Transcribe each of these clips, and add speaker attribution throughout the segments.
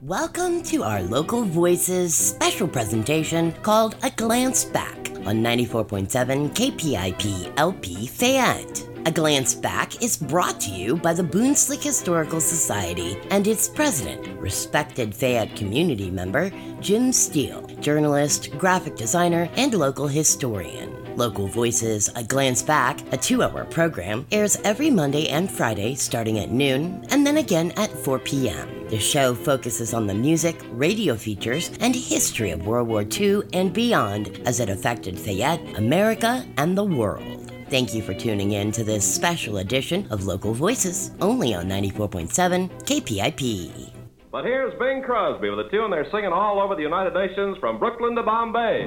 Speaker 1: Welcome to our Local Voices special presentation called A Glance Back on 94.7 KPIP LP Fayette. A Glance Back is brought to you by the Boonslick Historical Society and its president, respected Fayette community member Jim Steele, journalist, graphic designer, and local historian. Local Voices A Glance Back, a 2-hour program, airs every Monday and Friday starting at noon and then again at 4 p.m. The show focuses on the music, radio features, and history of World War II and beyond as it affected Fayette, America, and the world. Thank you for tuning in to this special edition of Local Voices, only on 94.7 KPIP.
Speaker 2: But here's Bing Crosby with a tune they're singing all over the United Nations from Brooklyn to Bombay.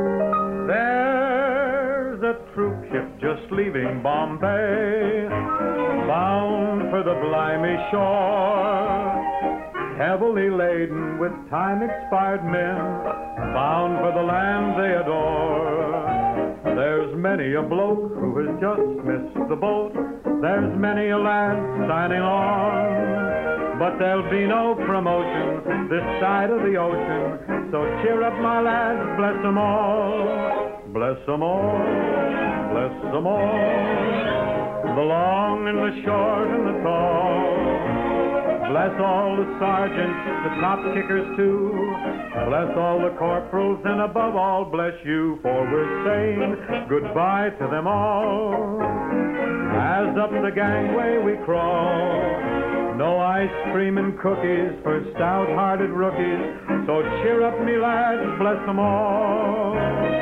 Speaker 3: There's a troop ship just leaving Bombay, bound for the Blimey shore, heavily laden with time-expired men, bound for the land they adore. There's many a bloke who has just missed the boat, there's many a lad signing on, but there'll be no promotion this side of the ocean, so cheer up, my lads, bless them all. Bless them all, bless them all, the long and the short and the tall. Bless all the sergeants, the top kickers too. Bless all the corporals, and above all, bless you, for we're saying goodbye to them all. As up the gangway we crawl, no ice cream and cookies for stout-hearted rookies, so cheer up, me lads, bless them all.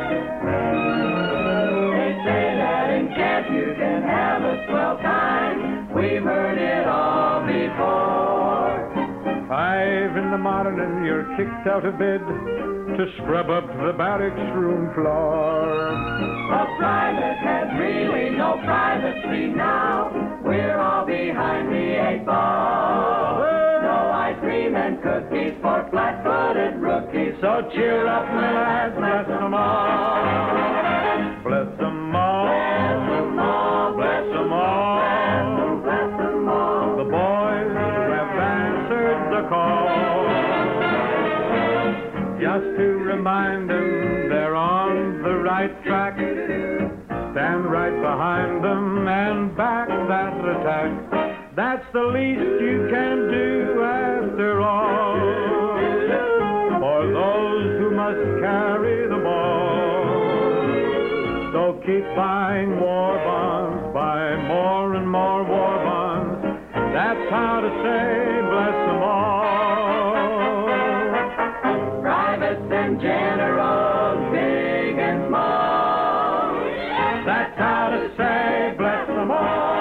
Speaker 4: They say that in camp you can have a swell time. We've heard it all before.
Speaker 3: 5 in the morning, you're kicked out of bed to scrub up the barracks room floor.
Speaker 4: A private has really no privacy now. We're all behind the 8 ball. No ice cream and cookies for flat-footed rookies. So cheer up, my lads, bless them all.
Speaker 3: Bless them all,
Speaker 4: bless them all,
Speaker 3: bless them all.
Speaker 4: bless them all.
Speaker 3: The boys have answered the call. Just to remind them they're on the right track. Stand right behind them and back that attack. That's the least you can do after all, for those who must carry the ball. So keep buying war bonds, buy more and more war bonds. That's how to say bless them all.
Speaker 4: Privates and generals, big and small.
Speaker 3: That's how to say bless them all.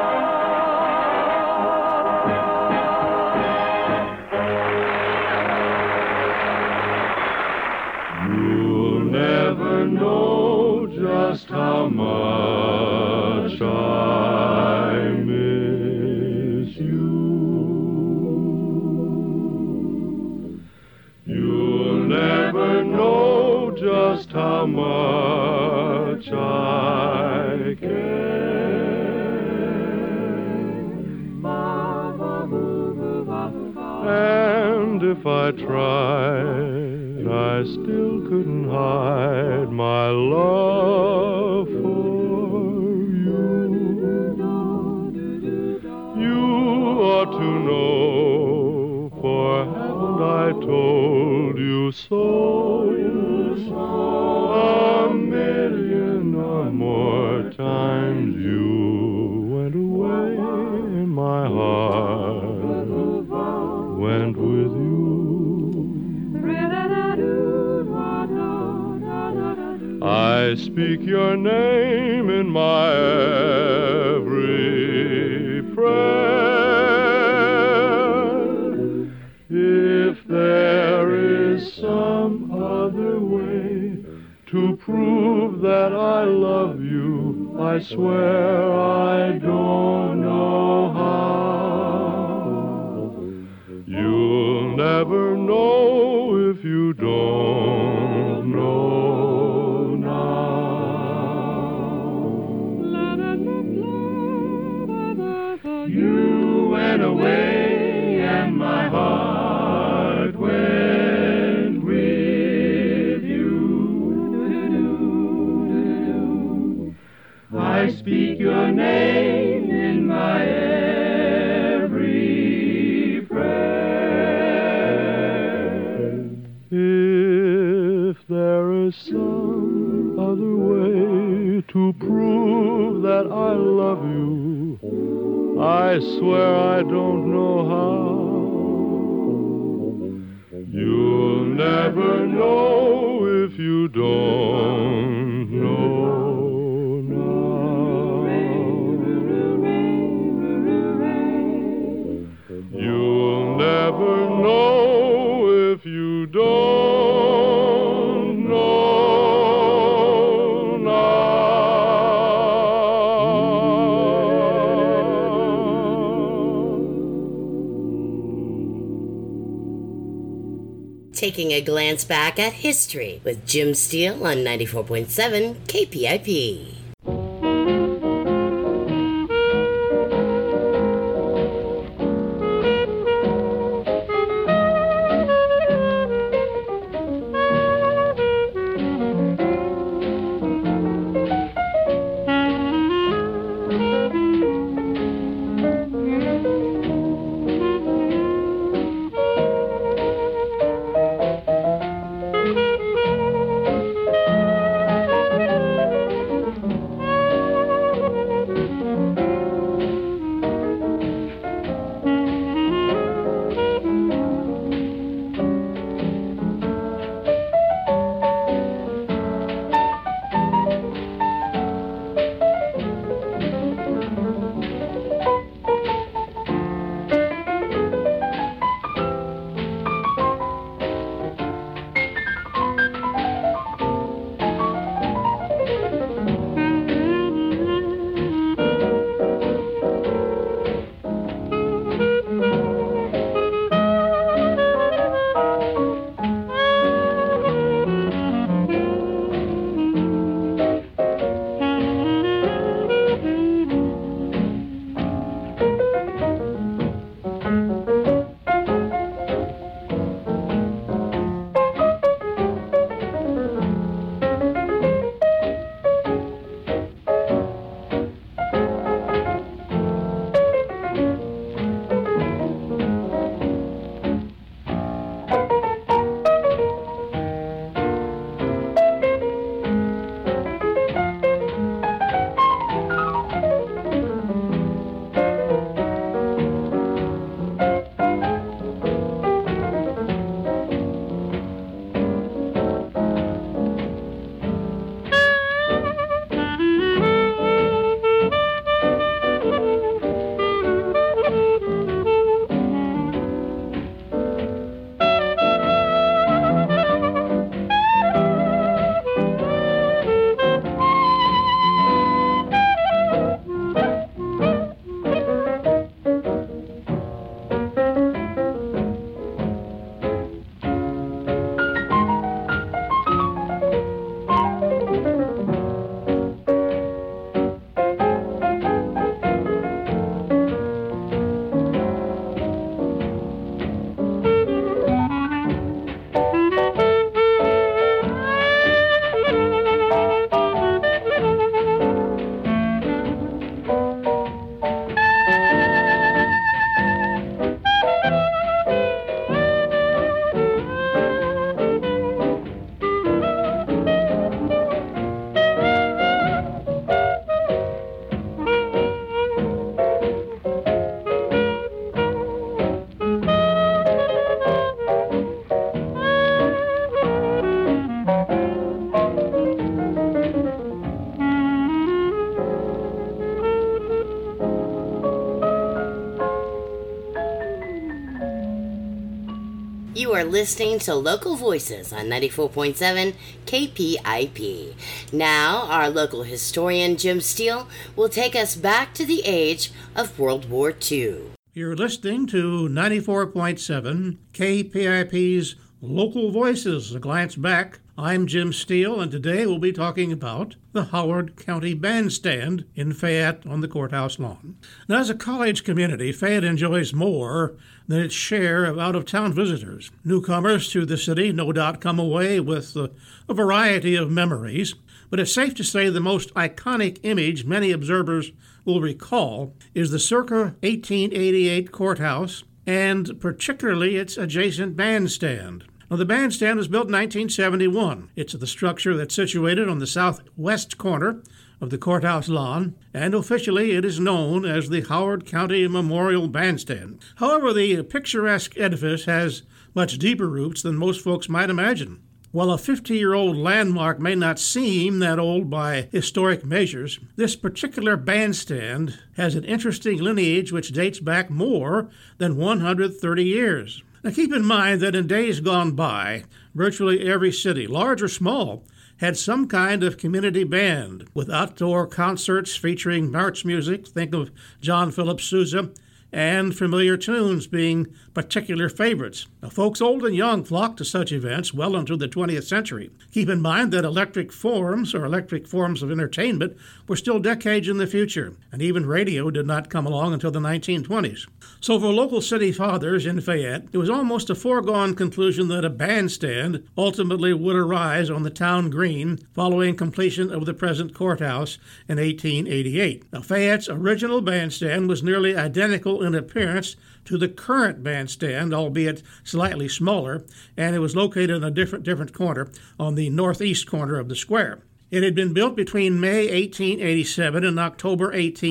Speaker 5: You'll never know just how much I miss you. You'll never know just how much I care. And if I tried, I still couldn't hide my love for you. You ought to know, for haven't I told you so? A million or more times you went away and my heart went with you. I speak your name in my every prayer. If there is some other way to prove that I love you, I swear I don't know how. You'll never know if you don't know now. You went away and my heart went there some other way to prove that I love you? I swear I don't know how. You'll never know if you don't know now. You'll never know if you don't know now.
Speaker 1: Taking a glance back at history with Jim Steele on 94.7 KPIP. You are listening to Local Voices on 94.7 KPIP. Now, our local historian Jim Steele will take us back to the age of World War II.
Speaker 6: You're listening to 94.7 KPIP's Local Voices, a glance back. I'm Jim Steele, and today we'll be talking about the Howard County Bandstand in Fayette on the courthouse lawn. Now, as a college community, Fayette enjoys more than its share of out-of-town visitors. Newcomers to the city no doubt come away with a variety of memories, but it's safe to say the most iconic image many observers will recall is the circa 1888 courthouse, and particularly its adjacent bandstand. Now, the bandstand was built in 1971. It's the structure that's situated on the southwest corner of the courthouse lawn, and officially it is known as the Howard County Memorial Bandstand. However, the picturesque edifice has much deeper roots than most folks might imagine. While a 50-year-old landmark may not seem that old by historic measures, this particular bandstand has an interesting lineage which dates back more than 130 years. Now keep in mind that in days gone by, virtually every city, large or small, had some kind of community band with outdoor concerts featuring march music, think of John Philip Sousa, and familiar tunes being particular favorites. Now, folks old and young flocked to such events well into the 20th century. Keep in mind that electric forms of entertainment were still decades in the future, and even radio did not come along until the 1920s. So for local city fathers in Fayette, it was almost a foregone conclusion that a bandstand ultimately would arise on the town green following completion of the present courthouse in 1888. Now, Fayette's original bandstand was nearly identical in appearance to the current bandstand, albeit slightly smaller, and it was located in a different corner on the northeast corner of the square. It had been built between May 1887 and October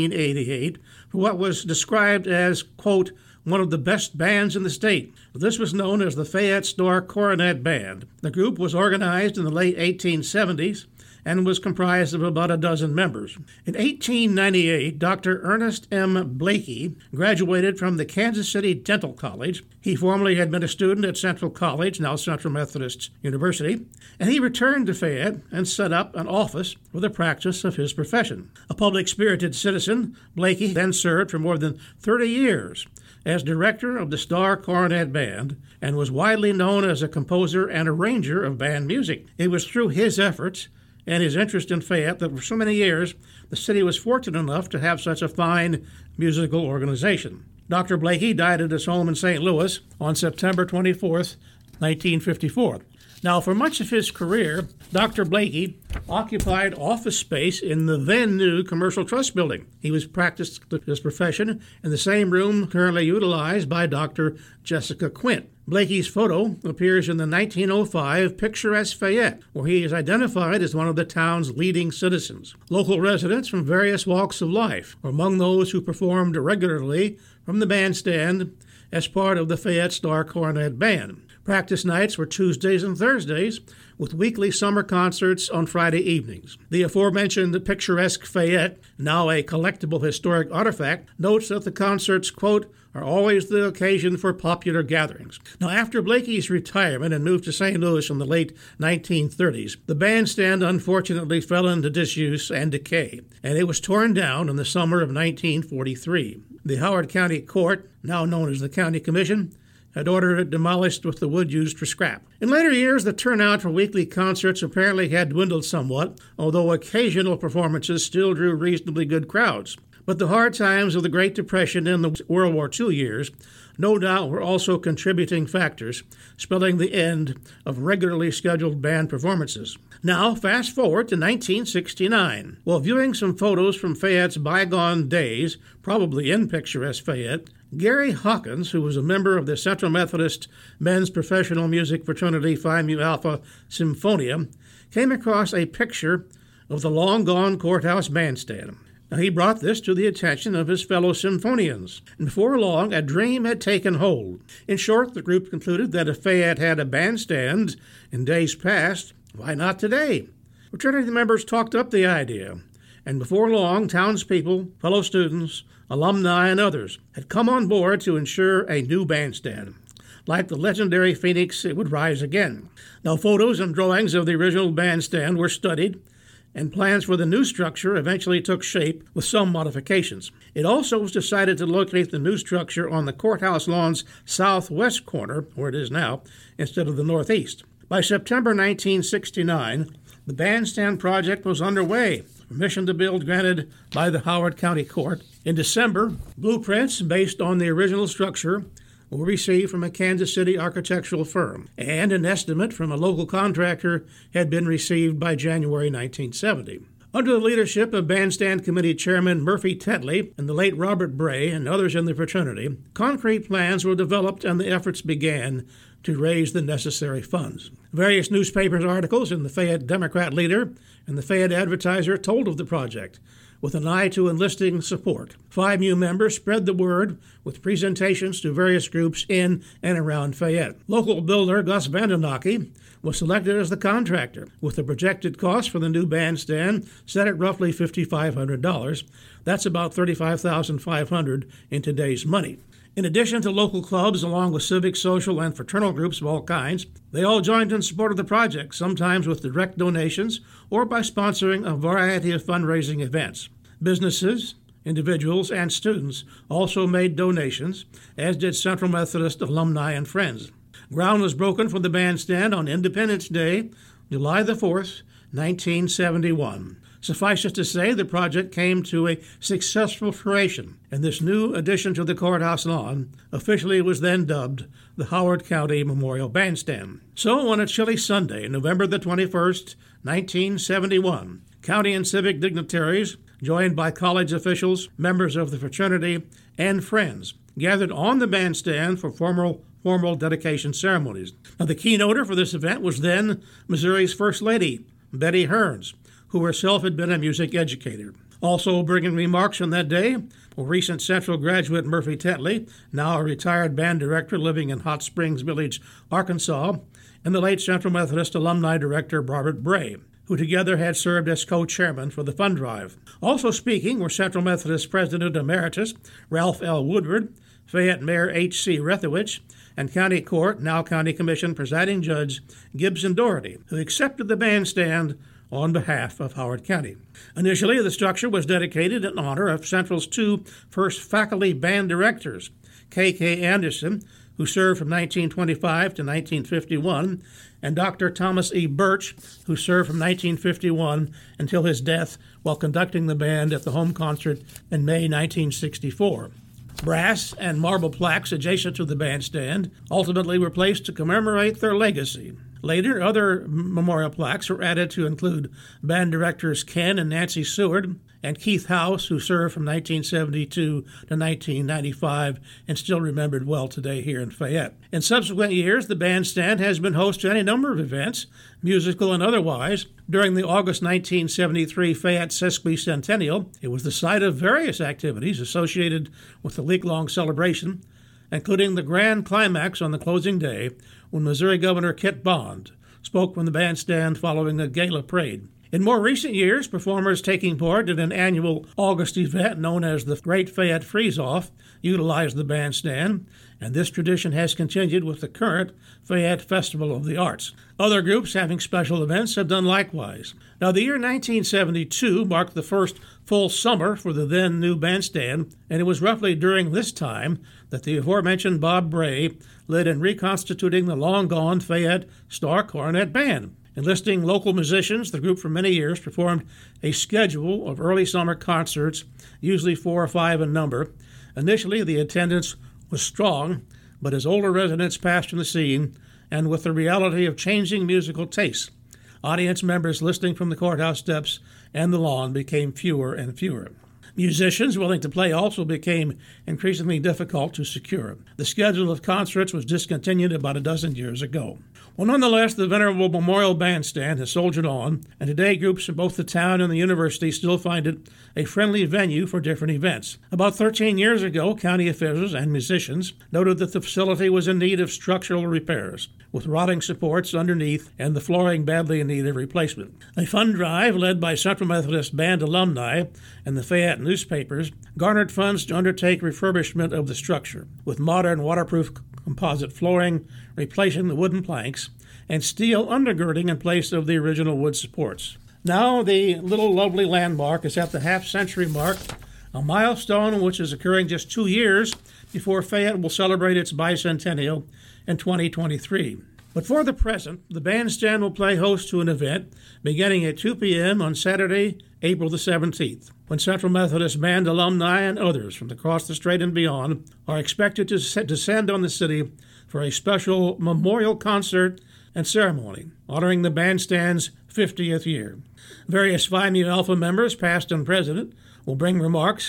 Speaker 6: 1888 for what was described as, quote, one of the best bands in the state. This was known as the Fayette Star Coronet Band. The group was organized in the late 1870s and was comprised of about a dozen members. In 1898, Dr. Ernest M. Blakey graduated from the Kansas City Dental College. He formerly had been a student at Central College, now Central Methodist University, and he returned to Fayette and set up an office for the practice of his profession. A public-spirited citizen, Blakey then served for more than 30 years as director of the Star Coronet Band and was widely known as a composer and arranger of band music. It was through his efforts and his interest in Fayette that for so many years the city was fortunate enough to have such a fine musical organization. Dr. Blakey died at his home in St. Louis on September 24th, 1954. Now, for much of his career, Dr. Blakey occupied office space in the then-new Commercial Trust Building. He was practiced his profession in the same room currently utilized by Dr. Jessica Quint. Blakey's photo appears in the 1905 Picturesque Fayette, where he is identified as one of the town's leading citizens. Local residents from various walks of life were among those who performed regularly from the bandstand as part of the Fayette Star Coronet Band. Practice nights were Tuesdays and Thursdays, with weekly summer concerts on Friday evenings. The aforementioned Picturesque Fayette, now a collectible historic artifact, notes that the concerts, quote, are always the occasion for popular gatherings. Now, after Blakey's retirement and moved to St. Louis in the late 1930s, the bandstand unfortunately fell into disuse and decay, and it was torn down in the summer of 1943. The Howard County Court, now known as the County Commission, had ordered it demolished with the wood used for scrap. In later years, the turnout for weekly concerts apparently had dwindled somewhat, although occasional performances still drew reasonably good crowds. But the hard times of the Great Depression and the World War II years no doubt were also contributing factors, spelling the end of regularly scheduled band performances. Now, fast forward to 1969. While viewing some photos from Fayette's bygone days, probably in Picturesque Fayette, Gary Hawkins, who was a member of the Central Methodist Men's Professional Music Fraternity Phi Mu Alpha Symphonia, came across a picture of the long-gone courthouse bandstand. Now, he brought this to the attention of his fellow symphonians, and before long a dream had taken hold. In short, the group concluded that if Fayette had a bandstand in days past, why not today? Fraternity members talked up the idea, and before long, townspeople, fellow students, alumni, and others had come on board to ensure a new bandstand. Like the legendary Phoenix, it would rise again. Now, photos and drawings of the original bandstand were studied, and plans for the new structure eventually took shape with some modifications. It also was decided to locate the new structure on the courthouse lawn's southwest corner, where it is now, instead of the northeast. By September 1969, the bandstand project was underway. Permission to build granted by the Howard County Court. In December, blueprints based on the original structure were received from a Kansas City architectural firm, and an estimate from a local contractor had been received by January 1970. Under the leadership of Bandstand Committee Chairman Murphy Tetley and the late Robert Bray and others in the fraternity, concrete plans were developed and the efforts began to raise the necessary funds. Various newspapers articles in the Fayette Democrat Leader and the Fayette Advertiser told of the project, with an eye to enlisting support. 5 new members spread the word with presentations to various groups in and around Fayette. Local builder Gus Vandenacke was selected as the contractor, with the projected cost for the new bandstand set at roughly $5,500. That's about $35,500 in today's money. In addition to local clubs, along with civic, social, and fraternal groups of all kinds, they all joined in support of the project, sometimes with direct donations or by sponsoring a variety of fundraising events. Businesses, individuals, and students also made donations, as did Central Methodist alumni and friends. Ground was broken for the bandstand on Independence Day, July the 4th, 1971. Suffice it to say, the project came to a successful fruition, and this new addition to the courthouse lawn officially was then dubbed the Howard County Memorial Bandstand. So, on a chilly Sunday, November the 21st, 1971, county and civic dignitaries, joined by college officials, members of the fraternity, and friends, gathered on the bandstand for formal dedication ceremonies. Now, the keynoter for this event was then Missouri's First Lady, Betty Hearns, who herself had been a music educator. Also bringing remarks on that day were recent Central graduate Murphy Tetley, now a retired band director living in Hot Springs Village, Arkansas, and the late Central Methodist alumni director Robert Bray, who together had served as co-chairman for the fund drive. Also speaking were Central Methodist President Emeritus Ralph L. Woodward, Fayette Mayor H.C. Rethewich, and County Court, now County Commission Presiding Judge Gibson Doherty, who accepted the bandstand on behalf of Howard County. Initially, the structure was dedicated in honor of Central's 2 first faculty band directors, K.K. Anderson, who served from 1925 to 1951, and Dr. Thomas E. Birch, who served from 1951 until his death while conducting the band at the home concert in May 1964. Brass and marble plaques adjacent to the bandstand ultimately were placed to commemorate their legacy. Later, other memorial plaques were added to include band directors Ken and Nancy Seward and Keith House, who served from 1972 to 1995 and still remembered well today here in Fayette. In subsequent years, the bandstand has been host to any number of events, musical and otherwise. During the August 1973 Fayette Sesquicentennial, it was the site of various activities associated with the week-long celebration, including the grand climax on the closing day when Missouri Governor Kit Bond spoke from the bandstand following a gala parade. In more recent years, performers taking part in an annual August event known as the Great Fayette Freeze-Off utilized the bandstand, and this tradition has continued with the current Fayette Festival of the Arts. Other groups having special events have done likewise. Now, the year 1972 marked the first full summer for the then new bandstand, and it was roughly during this time that the aforementioned Bob Bray led in reconstituting the long-gone Fayette Star Cornet Band. Enlisting local musicians, the group for many years performed a schedule of early summer concerts, usually 4 or 5 in number. Initially, the attendance was strong, but as older residents passed from the scene, and with the reality of changing musical tastes, audience members listening from the courthouse steps and the lawn became fewer and fewer. Musicians willing to play also became increasingly difficult to secure. The schedule of concerts was discontinued about a dozen years ago. Well, nonetheless, the venerable Memorial Bandstand has soldiered on, and today groups from both the town and the university still find it a friendly venue for different events. About 13 years ago, county officials and musicians noted that the facility was in need of structural repairs, with rotting supports underneath and the flooring badly in need of replacement. A fund drive led by Central Methodist Band alumni and the Fayette newspapers garnered funds to undertake refurbishment of the structure, with modern waterproof composite flooring, replacing the wooden planks, and steel undergirding in place of the original wood supports. Now the little lovely landmark is at the half-century mark, a milestone which is occurring just 2 years before Fayette will celebrate its bicentennial in 2023. But for the present, the bandstand will play host to an event beginning at 2 p.m. on Saturday, April the 17th, when Central Methodist Band alumni and others from across the strait and beyond are expected to descend on the city for a special memorial concert and ceremony honoring the bandstand's 50th year. Various Phi Mu Alpha members, past and present, will bring remarks,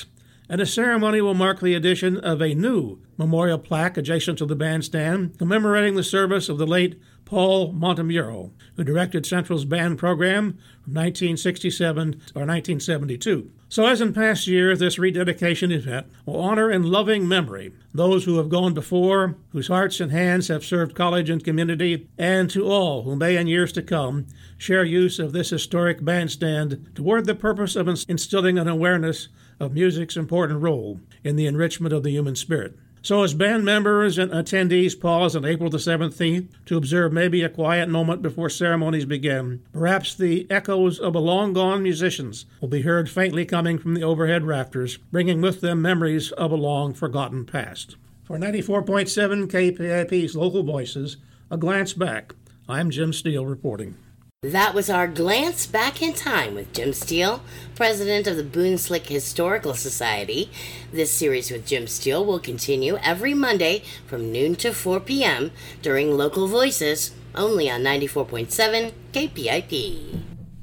Speaker 6: and the ceremony will mark the addition of a new memorial plaque adjacent to the bandstand commemorating the service of the late Paul Montemuro, who directed Central's band program from 1967 or 1972. So as in past years, this rededication event will honor in loving memory those who have gone before, whose hearts and hands have served college and community, and to all who may in years to come share use of this historic bandstand toward the purpose of instilling an awareness of music's important role in the enrichment of the human spirit. So as band members and attendees pause on April the 17th to observe maybe a quiet moment before ceremonies begin, perhaps the echoes of a long-gone musicians will be heard faintly coming from the overhead rafters, bringing with them memories of a long-forgotten past. For 94.7 KPIP's Local Voices, A Glance Back, I'm Jim Steele reporting.
Speaker 1: That was our Glance Back in Time with Jim Steele, president of the Boone Slick Historical Society. This series with Jim Steele will continue every Monday from noon to 4 p.m. during Local Voices, only on 94.7 KPIP.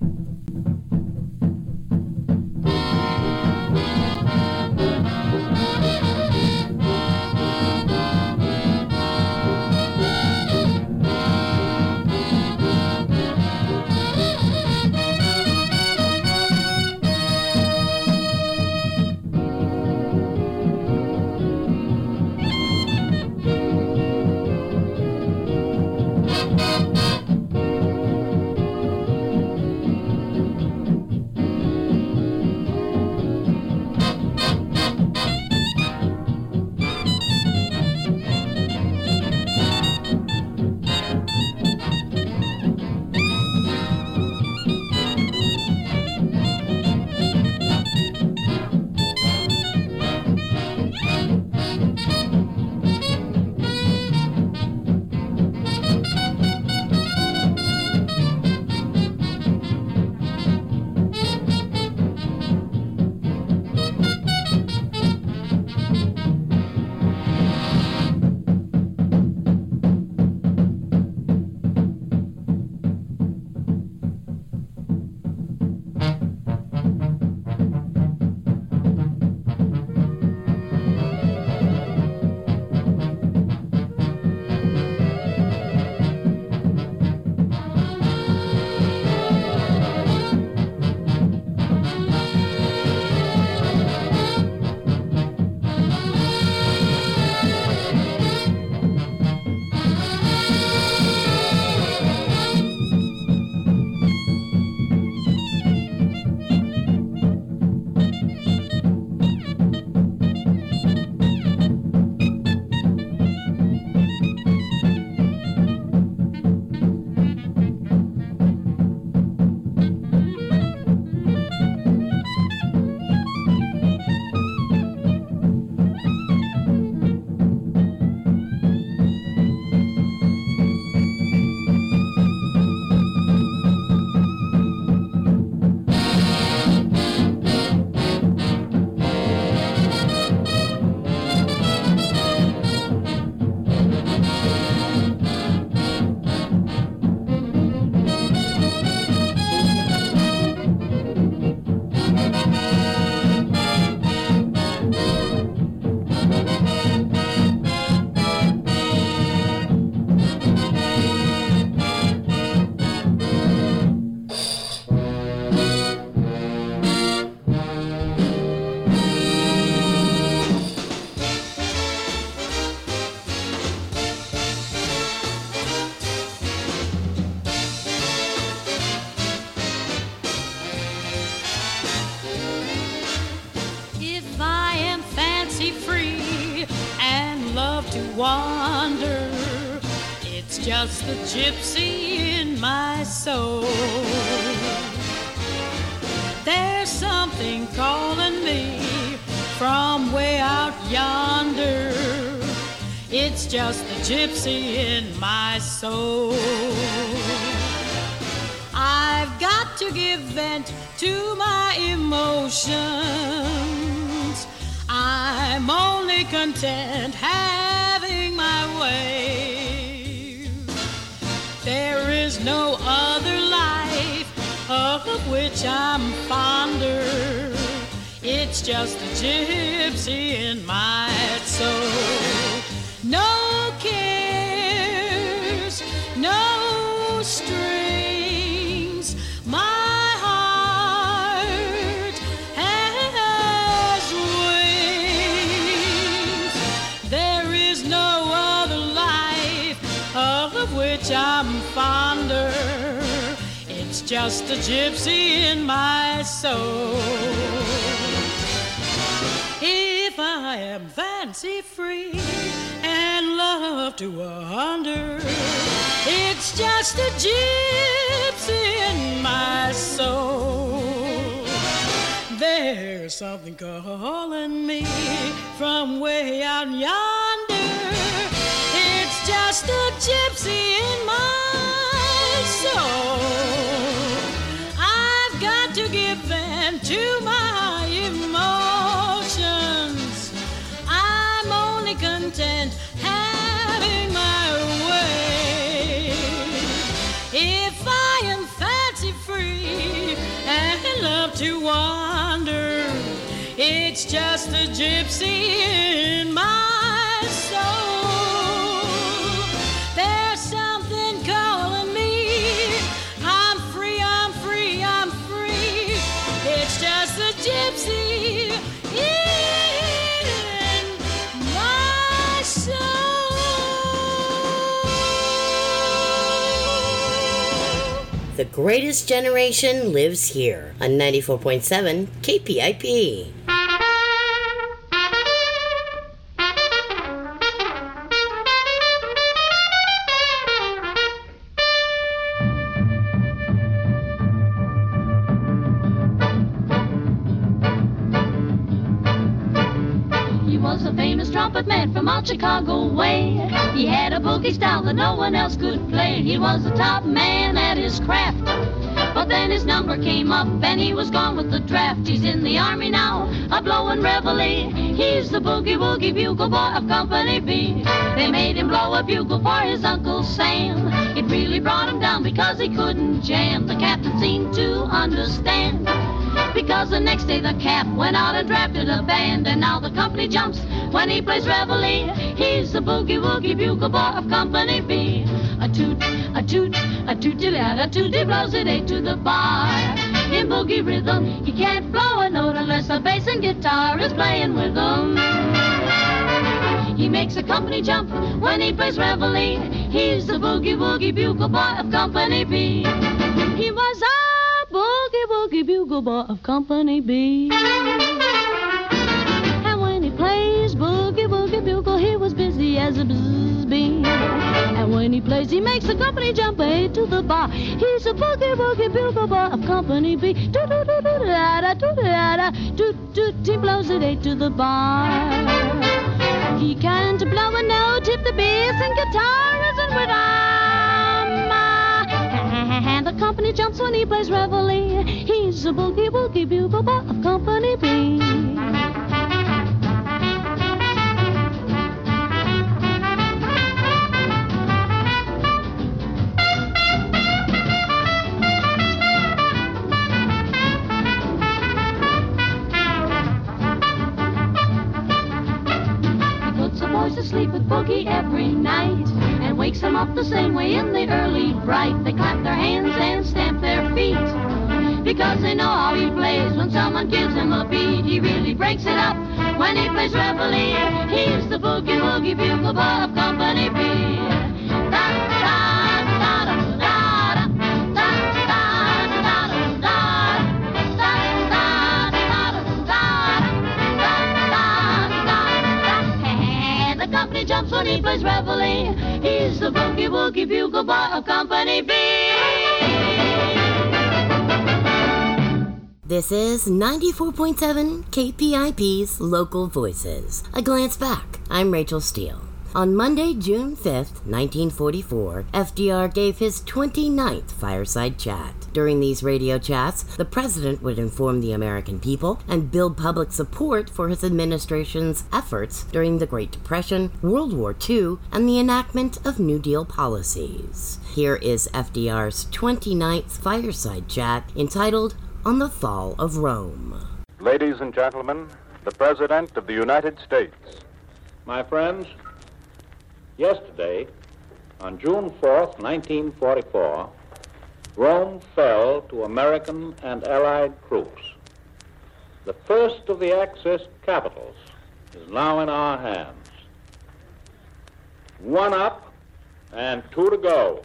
Speaker 7: wander. It's just the gypsy in my soul. There's something calling me from way out yonder. It's just the gypsy in my soul. I've got to give vent to my emotions. I'm only content having my way. There is no other life of which I'm fonder. It's It's just a gypsy in my soul. No cares, no strings. My heart has wings. There is no other life of which I'm fonder. It's just a gypsy in my soul. If I am fancy free and love to wander, it's just a gypsy in my soul. There's something calling me from way out yonder. It's just a gypsy in my soul. I've got to give vent to my emotions. I'm only content having my way. If I am fancy free and love to wander, it's just a gypsy in my soul. There's something calling me. I'm free, I'm free, I'm free. It's just a gypsy in my soul.
Speaker 1: The greatest generation lives here on 94.7 KPIP.
Speaker 8: He was a famous trumpet man from out Chicago way. He had a boogie style that no one else could play. He was a top man at his craft, but then his number came up and he was gone with the draft. He's in the army now, a blowin' reveille. He's the boogie-woogie bugle boy of Company B. They made him blow a bugle for his Uncle Sam. It really brought him down because he couldn't jam. The captain seemed to understand, because the next day the cap went out and drafted a band. And now the company jumps when he plays reveille. He's the boogie-woogie bugle boy of Company B. A toot, a toot, a toot-a-toot, he blows it eight to the bar. In boogie rhythm, he can't blow a note unless the bass and guitar is playing with him. He makes a company jump when he plays reveille. He's the boogie-woogie bugle boy of Company B. He was a boogie-woogie bugle boy of Company B. And when he plays boogie-woogie bugle, he was busy as a bzzz bee. And when he plays, he makes the company jump eight to the bar. He's a boogie-woogie bugle boy of Company B. Do-do-do-do-da-da, do-da-da, do-do, he blows it eight to the bar. He can't blow a note if the bass and guitar isn't with him. And the company jumps when he plays reveille. He's a boogie-woogie bugle boy of Company B. To sleep with boogie every night and wakes them up the same way in the early bright. They clap their hands and stamp their feet because they know how he plays. When someone gives him a beat, he really breaks it up when he plays reveille. He's the boogie-woogie bugle boy of Company B. Jumps when he plays reveille. He's the boogie-woogie bugle boy of Company B.
Speaker 1: This is 94.7 KPIP's Local Voices. A glance back. I'm Rachel Steele. On Monday, June 5th, 1944, FDR gave his 29th fireside chat. During these radio chats, the president would inform the American people and build public support for his administration's efforts during the Great Depression, World War II, and the enactment of New Deal policies. Here is FDR's 29th fireside chat entitled On the Fall of Rome.
Speaker 9: Ladies and gentlemen, the President of the United States.
Speaker 10: My friends, yesterday, on June 4th, 1944, Rome fell to American and Allied troops. The first of the Axis capitals is now in our hands. 1 up and 2 to go.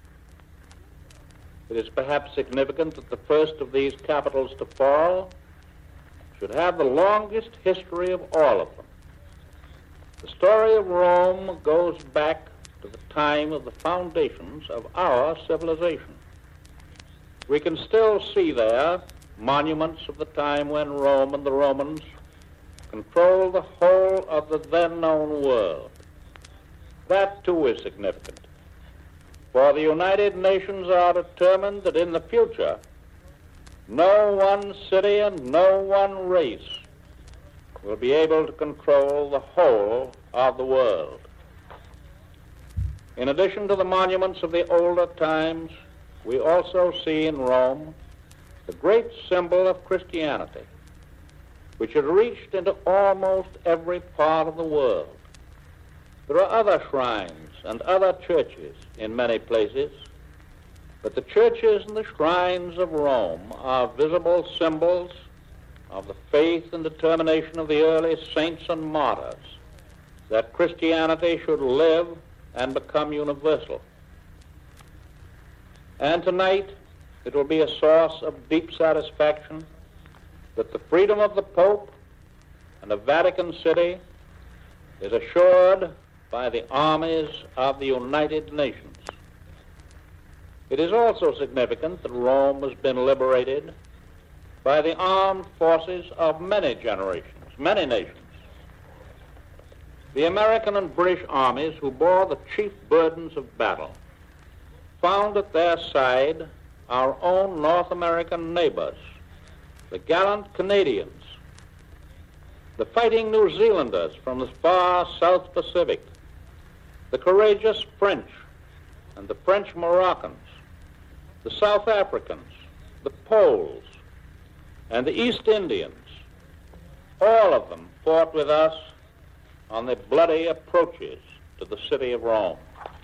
Speaker 10: It is perhaps significant that the first of these capitals to fall should have the longest history of all of them. The story of Rome goes back to the time of the foundations of our civilization. We can still see there monuments of the time when Rome and the Romans controlled the whole of the then known world. That too is significant. For the United Nations are determined that in the future, no one city and no one race will be able to control the whole of the world. In addition to the monuments of the older times, we also see in Rome the great symbol of Christianity, which had reached into almost every part of the world. There are other shrines and other churches in many places, but the churches and the shrines of Rome are visible symbols of the faith and determination of the early saints and martyrs that Christianity should live and become universal. And tonight, it will be a source of deep satisfaction that the freedom of the Pope and of Vatican City is assured by the armies of the United Nations. It is also significant that Rome has been liberated by the armed forces of many generations, many nations. The American and British armies who bore the chief burdens of battle found at their side our own North American neighbors, the gallant Canadians, the fighting New Zealanders from the far South Pacific, the courageous French and the French Moroccans, the South Africans, the Poles, and the East Indians. All of them fought with us on the bloody approaches to the city of Rome.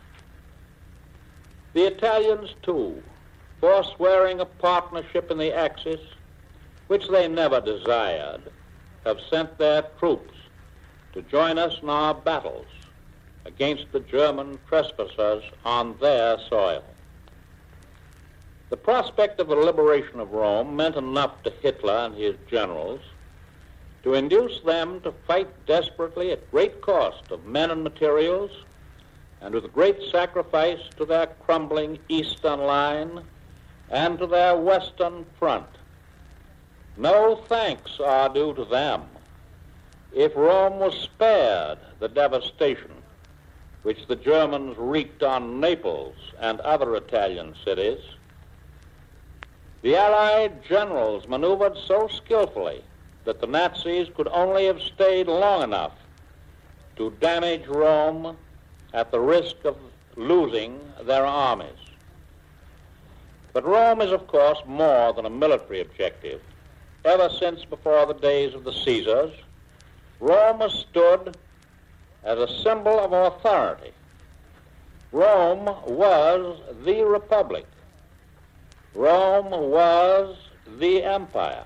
Speaker 10: The Italians, too, forswearing a partnership in the Axis, which they never desired, have sent their troops to join us in our battles against the German trespassers on their soil. The prospect of the liberation of Rome meant enough to Hitler and his generals to induce them to fight desperately at great cost of men and materials and with great sacrifice to their crumbling eastern line and to their western front. No thanks are due to them if Rome was spared the devastation which the Germans wreaked on Naples and other Italian cities. The Allied generals maneuvered so skillfully that the Nazis could only have stayed long enough to damage Rome at the risk of losing their armies. But Rome is, of course, more than a military objective. Ever since before the days of the Caesars, Rome has stood as a symbol of authority. Rome was the Republic. Rome was the Empire.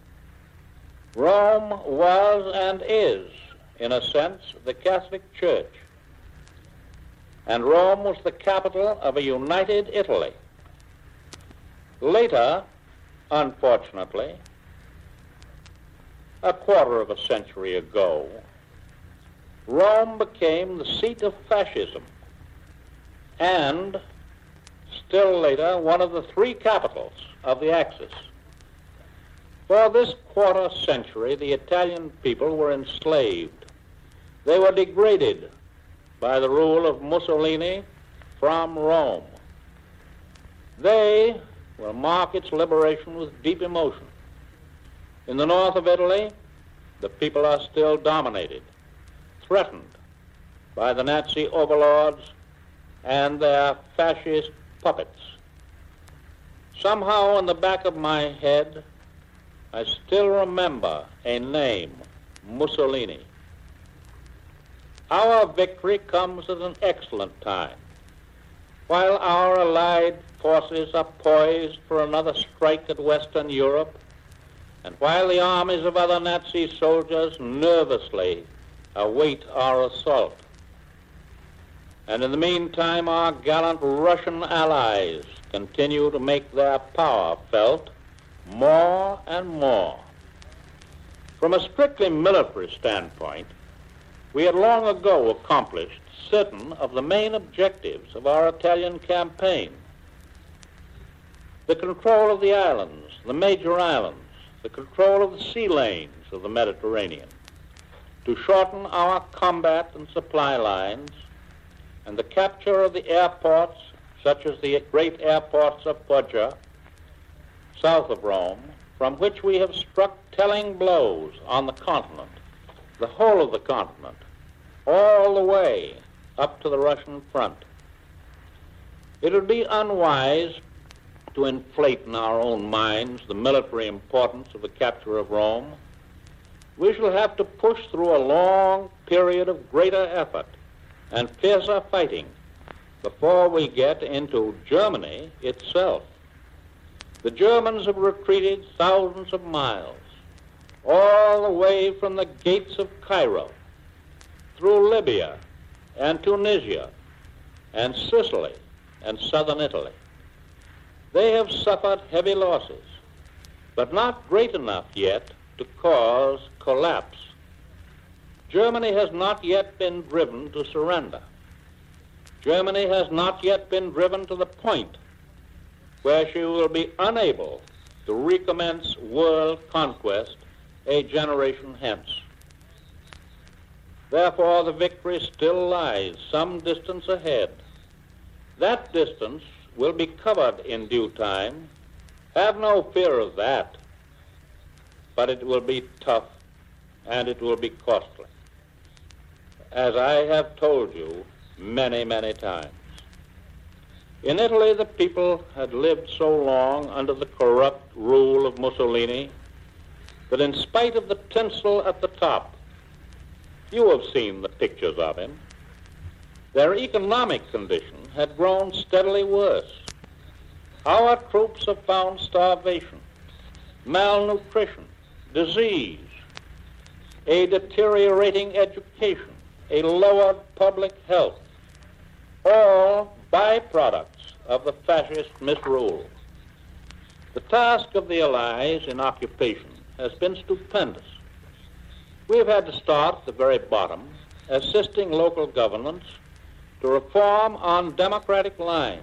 Speaker 10: Rome was and is, in a sense, the Catholic Church. And Rome was the capital of a united Italy. Later, unfortunately, a quarter of a century ago, Rome became the seat of fascism and, still later, one of the three capitals of the Axis. For this quarter century, the Italian people were enslaved. They were degraded by the rule of Mussolini from Rome. They will mark its liberation with deep emotion. In the north of Italy, the people are still dominated, threatened by the Nazi overlords and their fascist puppets. Somehow in the back of my head, I still remember a name, Mussolini. Our victory comes at an excellent time. While our Allied forces are poised for another strike at Western Europe, and while the armies of other Nazi soldiers nervously await our assault, and in the meantime our gallant Russian allies continue to make their power felt more and more. From a strictly military standpoint, we had long ago accomplished certain of the main objectives of our Italian campaign. The control of the islands, the major islands, the control of the sea lanes of the Mediterranean, to shorten our combat and supply lines, and the capture of the airports, such as the great airports of Foggia, south of Rome, from which we have struck telling blows on the continent, the whole of the continent, all the way up to the Russian front. It would be unwise to inflate in our own minds the military importance of the capture of Rome. We shall have to push through a long period of greater effort and fiercer fighting before we get into Germany itself. The Germans have retreated thousands of miles, all the way from the gates of Cairo, through Libya and Tunisia and Sicily and southern Italy. They have suffered heavy losses, but not great enough yet to cause collapse. Germany has not yet been driven to surrender. Germany has not yet been driven to the point where she will be unable to recommence world conquest a generation hence. Therefore, the victory still lies some distance ahead. That distance will be covered in due time. Have no fear of that. But it will be tough and it will be costly, as I have told you many, many times. In Italy, the people had lived so long under the corrupt rule of Mussolini that in spite of the tinsel at the top, you have seen the pictures of him, their economic condition had grown steadily worse. Our troops have found starvation, malnutrition, disease, a deteriorating education, a lowered public health, all byproducts of the fascist misrule. The task of the Allies in occupation has been stupendous. We have had to start at the very bottom, assisting local governments to reform on democratic lines.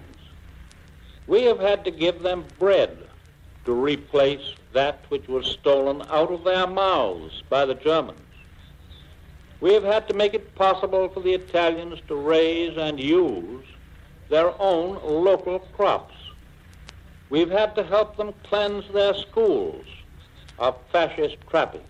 Speaker 10: We have had to give them bread to replace that which was stolen out of their mouths by the Germans. We have had to make it possible for the Italians to raise and use their own local crops. We've had to help them cleanse their schools of fascist trappings.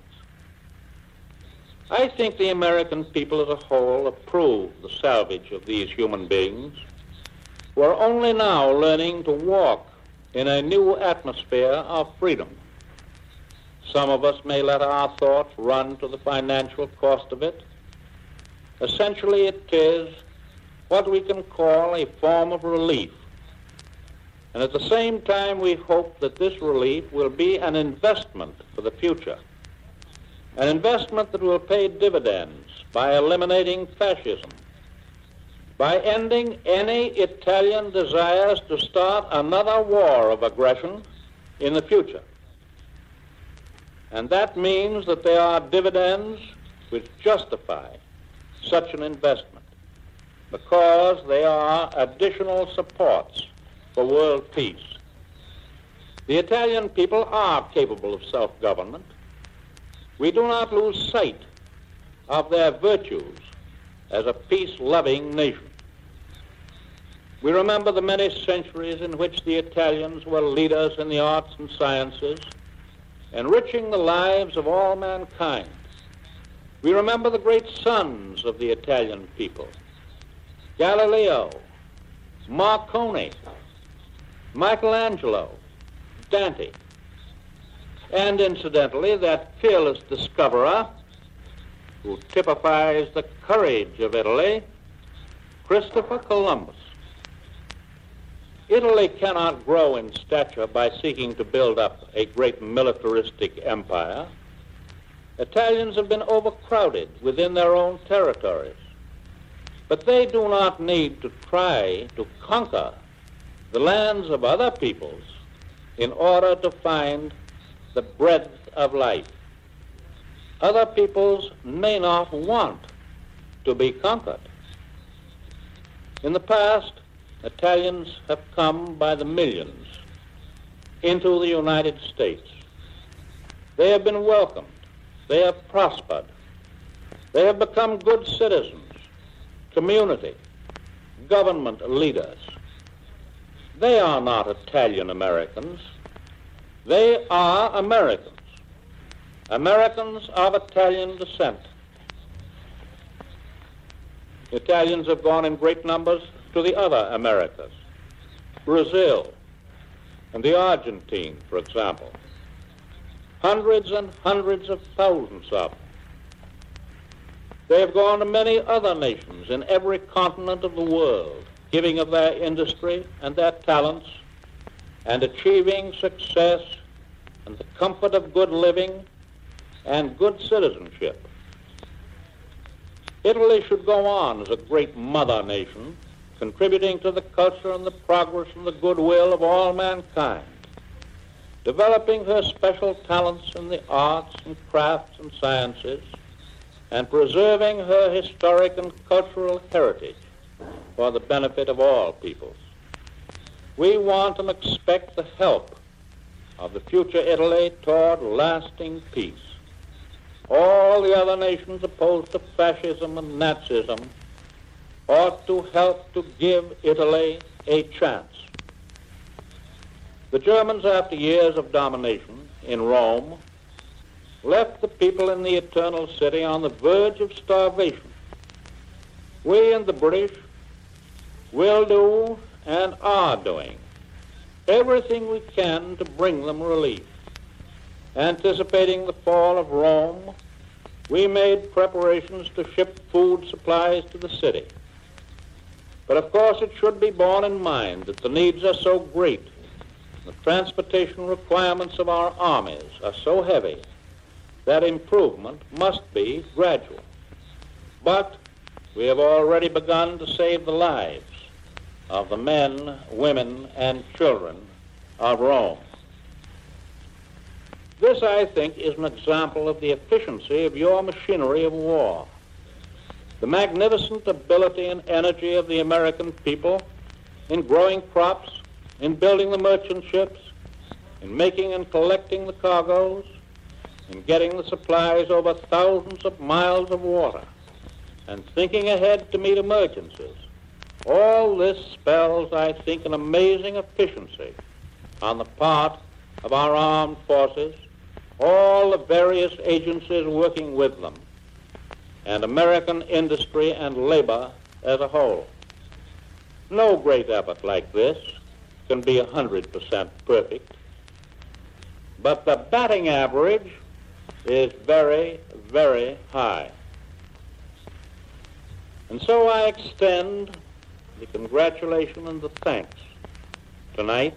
Speaker 10: I think the American people as a whole approve the salvage of these human beings who are only now learning to walk in a new atmosphere of freedom. Some of us may let our thoughts run to the financial cost of it. Essentially, it is what we can call a form of relief. And at the same time, we hope that this relief will be an investment for the future, an investment that will pay dividends by eliminating fascism, by ending any Italian desires to start another war of aggression in the future. And that means that there are dividends which justify such an investment because they are additional supports for world peace. The Italian people are capable of self-government. We do not lose sight of their virtues as a peace-loving nation. We remember the many centuries in which the Italians were leaders in the arts and sciences, enriching the lives of all mankind. We remember the great sons of the Italian people, Galileo, Marconi, Michelangelo, Dante. And incidentally, that fearless discoverer who typifies the courage of Italy, Christopher Columbus. Italy cannot grow in stature by seeking to build up a great militaristic empire. Italians have been overcrowded within their own territories. But they do not need to try to conquer the lands of other peoples in order to find the breadth of life. Other peoples may not want to be conquered. In the past, Italians have come by the millions into the United States. They have been welcomed. They have prospered. They have become good citizens, community, government leaders. They are not Italian Americans. They are Americans. Americans of Italian descent. Italians have gone in great numbers to the other Americas, Brazil and the Argentine, for example. Hundreds and hundreds of thousands of them. They have gone to many other nations in every continent of the world, giving of their industry and their talents and achieving success and the comfort of good living and good citizenship. Italy should go on as a great mother nation, contributing to the culture and the progress and the goodwill of all mankind, developing her special talents in the arts and crafts and sciences, and preserving her historic and cultural heritage for the benefit of all peoples. We want and expect the help of the future Italy toward lasting peace. All the other nations opposed to fascism and Nazism ought to help to give Italy a chance. The Germans, after years of domination in Rome, left the people in the Eternal City on the verge of starvation. We and the British will do and are doing everything we can to bring them relief. Anticipating the fall of Rome, we made preparations to ship food supplies to the city. But of course it should be borne in mind that the needs are so great, the transportation requirements of our armies are so heavy, that improvement must be gradual. But we have already begun to save the lives of the men, women, and children of Rome. This, I think, is an example of the efficiency of your machinery of war. The magnificent ability and energy of the American people in growing crops, in building the merchant ships, in making and collecting the cargoes, in getting the supplies over thousands of miles of water, and thinking ahead to meet emergencies. All this spells, I think, an amazing efficiency on the part of our armed forces, all the various agencies working with them, and American industry and labor as a whole. No great effort like this can be 100% perfect, but the batting average is very, very high. And so I extend the congratulations and the thanks tonight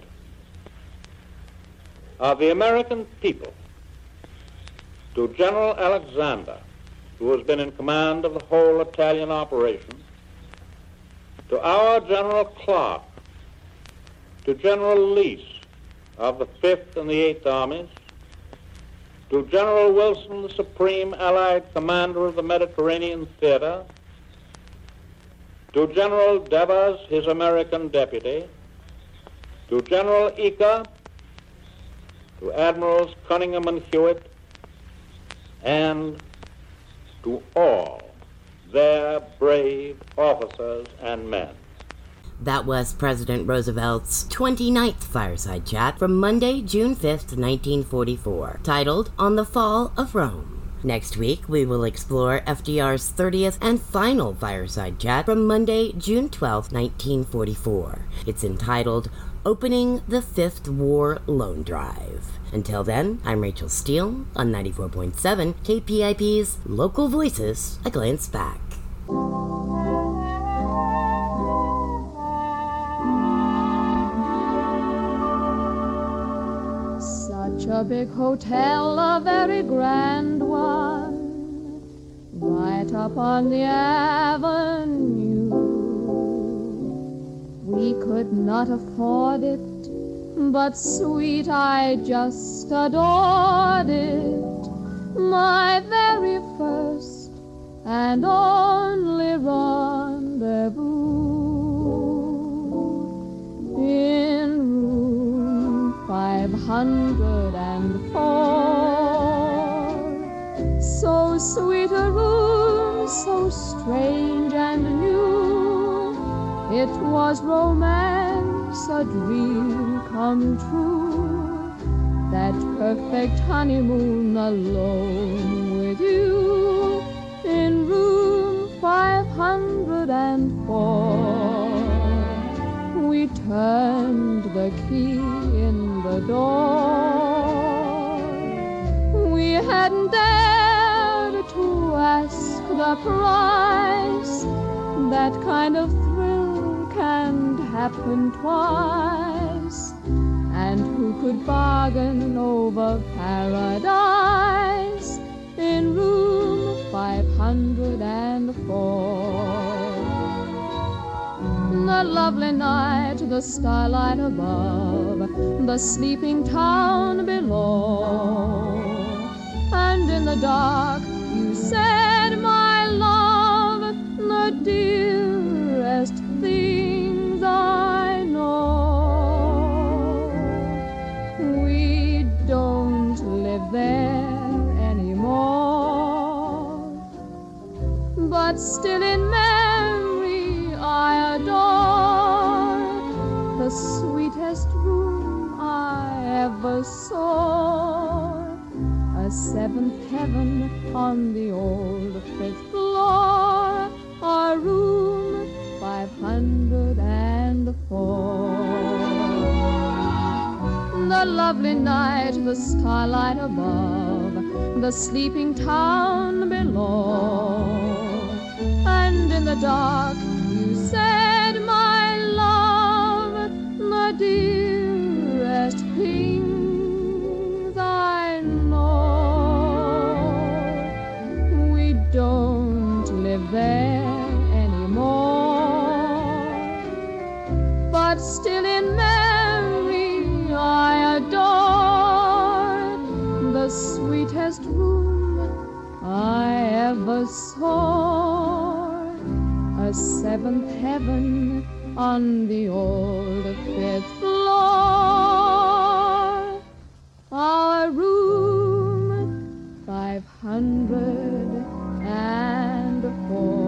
Speaker 10: of the American people to General Alexander, who has been in command of the whole Italian operation, to our General Clark, to General Lease of the 5th and the 8th Armies, to General Wilson, the Supreme Allied Commander of the Mediterranean Theater, to General Devers, his American deputy, to General Eaker, to Admirals Cunningham and Hewitt, and to all their brave officers and men.
Speaker 1: That was President Roosevelt's 29th Fireside Chat from Monday, June 5th, 1944, titled On the Fall of Rome. Next week, we will explore FDR's 30th and final Fireside Chat from Monday, June 12th, 1944. It's entitled opening the 5th War Loan Drive. Until then, I'm Rachel Steele on 94.7 KPIP's Local Voices, A Glance Back.
Speaker 11: Such a big hotel, a very grand one, right up on the avenue. We could not afford it, but sweet, I just adored it. My very first and only rendezvous in room 504. So sweet a room, so strange and new. It was romance, a dream come true. That perfect honeymoon alone with you in room 504. We turned the key in the door. We hadn't dared to ask the price. That kind of thrill can't happen twice. And who could bargain over paradise in room 504? The lovely night, the starlight above, the sleeping town below. And in the dark you said, my love, the dearest things I know. We don't live there anymore, but still in memory I adore the sweetest room I ever saw. A 7th heaven on the old 5th floor, our room 504. The lovely night, the starlight above, the sleeping town below. And in the dark you said, my love, the dearest things I know. We don't live there anymore, but still in memory I adore the sweetest room I ever saw. A 7th heaven on the old 5th floor, our room 504.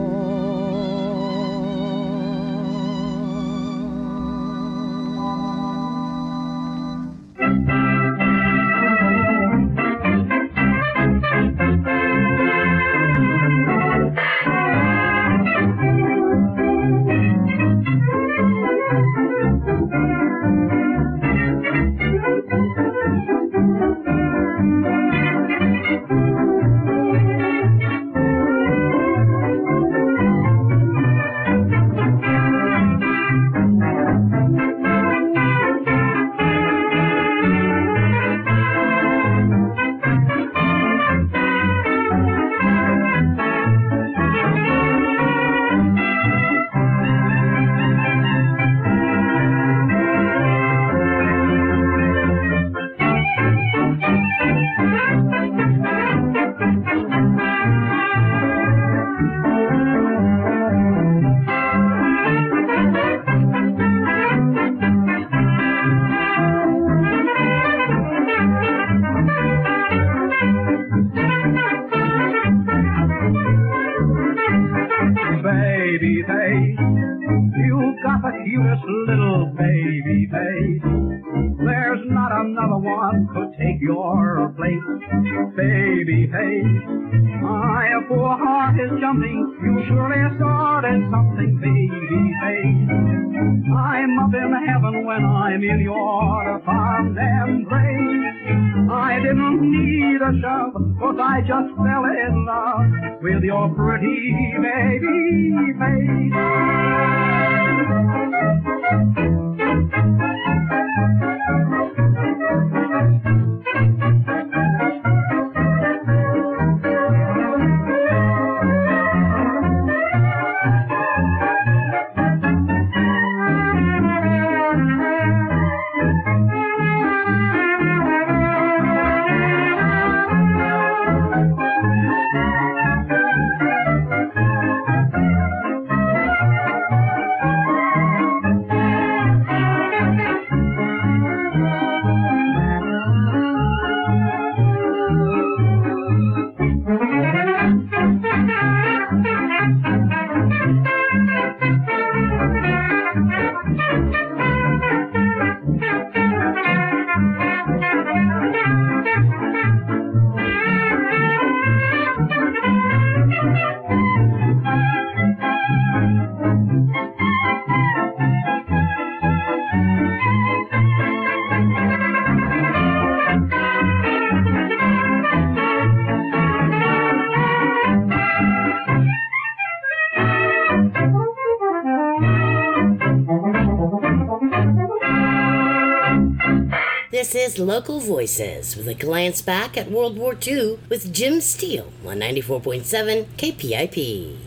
Speaker 12: Baby face, you've got the cutest little baby face. There's not another someone could take your place. Baby face, my poor heart is jumping. You surely started something, baby face. I'm up in heaven when I'm in your fond embrace. I didn't need a shove, 'cause I just fell in love with your pretty baby face.
Speaker 1: This is Local Voices with a glance back at World War II with Jim Steele on 94.7 KPIP.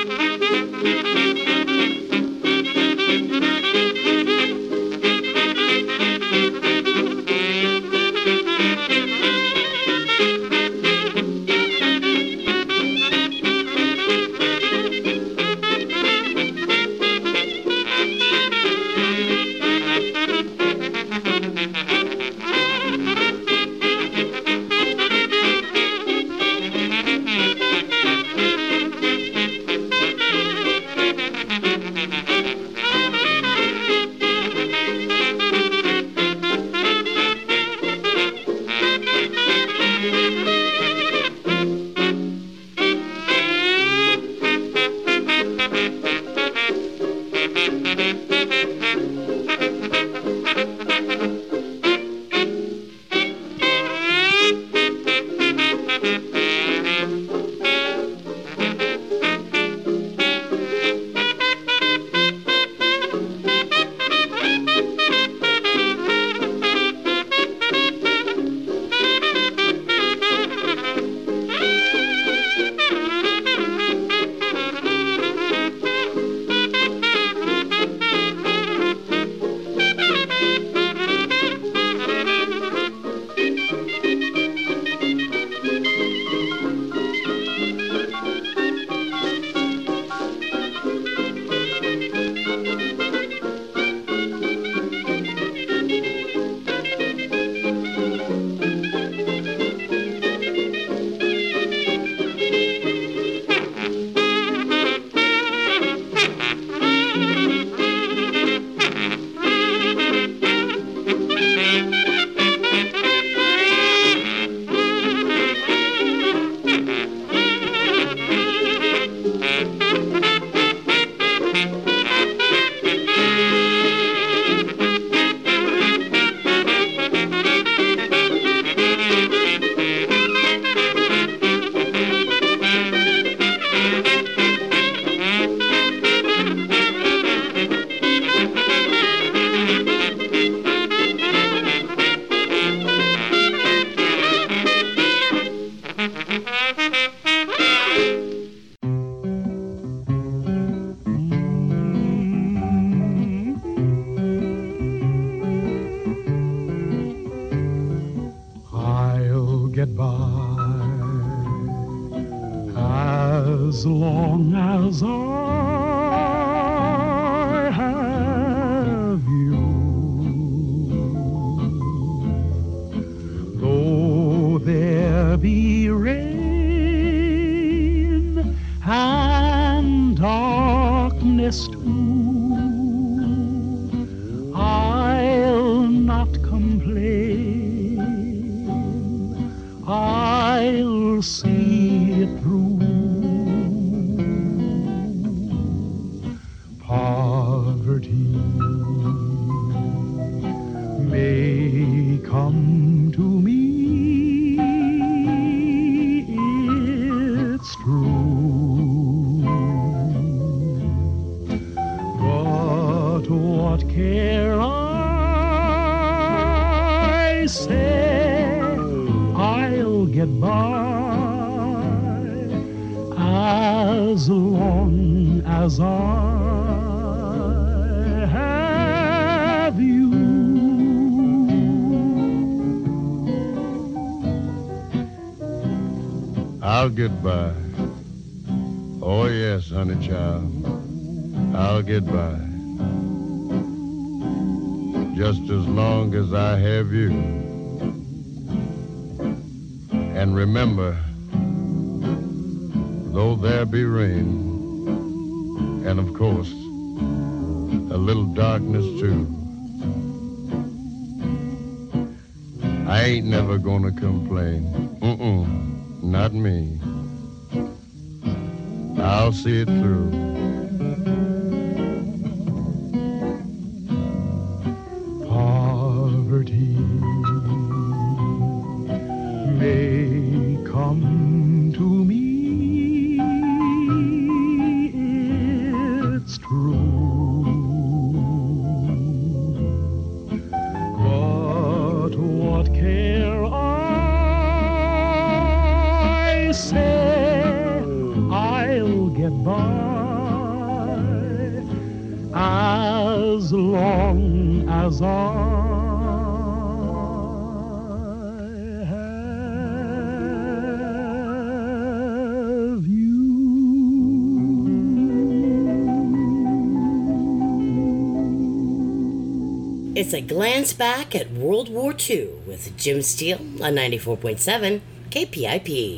Speaker 5: As long as I have you, though there be rain and darkness too, I'll not complain I'll see it through. Poverty may come to me, it's true, but what care I say, I'll get by as long as I have you. I'll get by. Oh, yes, honey child. I'll get by. Just as long as I have you. And remember, though there be rain, and of course, a little darkness too, I ain't never gonna complain. Not me. I'll see it through. Poverty may come to me, it's true, but what care I say, I'll get by as long as I have you.
Speaker 1: It's a glance back at World War II with Jim Steele on 94.7 KPIP.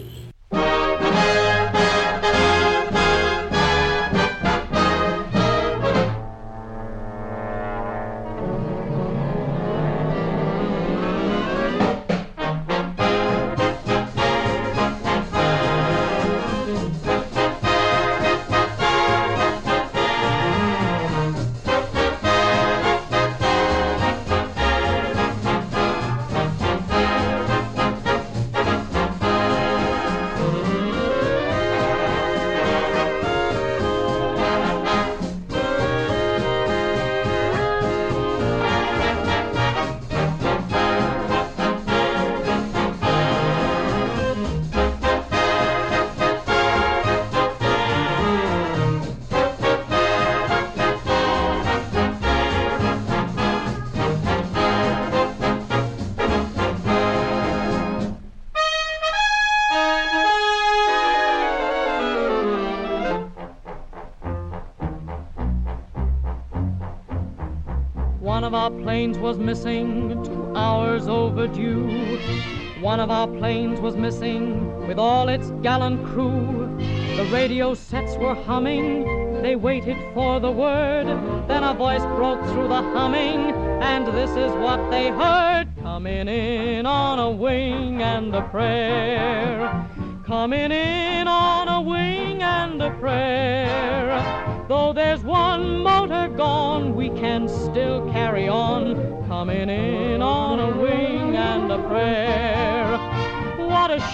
Speaker 13: One of our planes was missing, 2 hours overdue. One of our planes was missing with all its gallant crew. The radio sets were humming, they waited for the word. Then a voice broke through the humming, and this is what they heard. Coming in on a wing and a prayer. Coming in on a wing and a prayer. Though there's one motor gone, we can still carry on. Coming in on a wing and a prayer. What a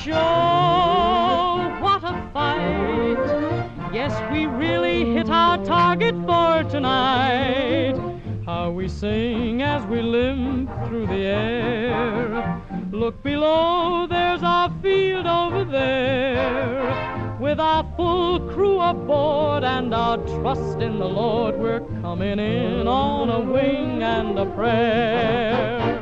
Speaker 13: show, what a fight. Yes, we really hit our target for tonight. How we sing as we limp through the air. Look below, there's our field over there. With our full crew aboard and our trust in the Lord, we're coming in on a wing and a prayer.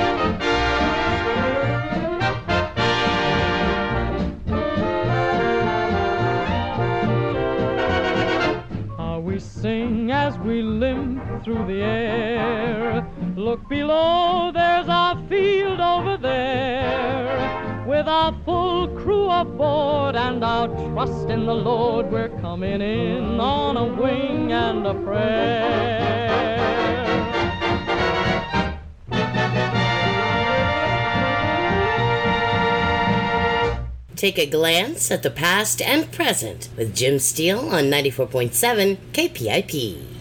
Speaker 13: How we sing as we limp through the air. Look below, there's our field over there. With our full crew aboard and our trust in the Lord, we're coming in on a wing and a prayer.
Speaker 1: Take a glance at the past and present with Jim Steele on 94.7 KPIP.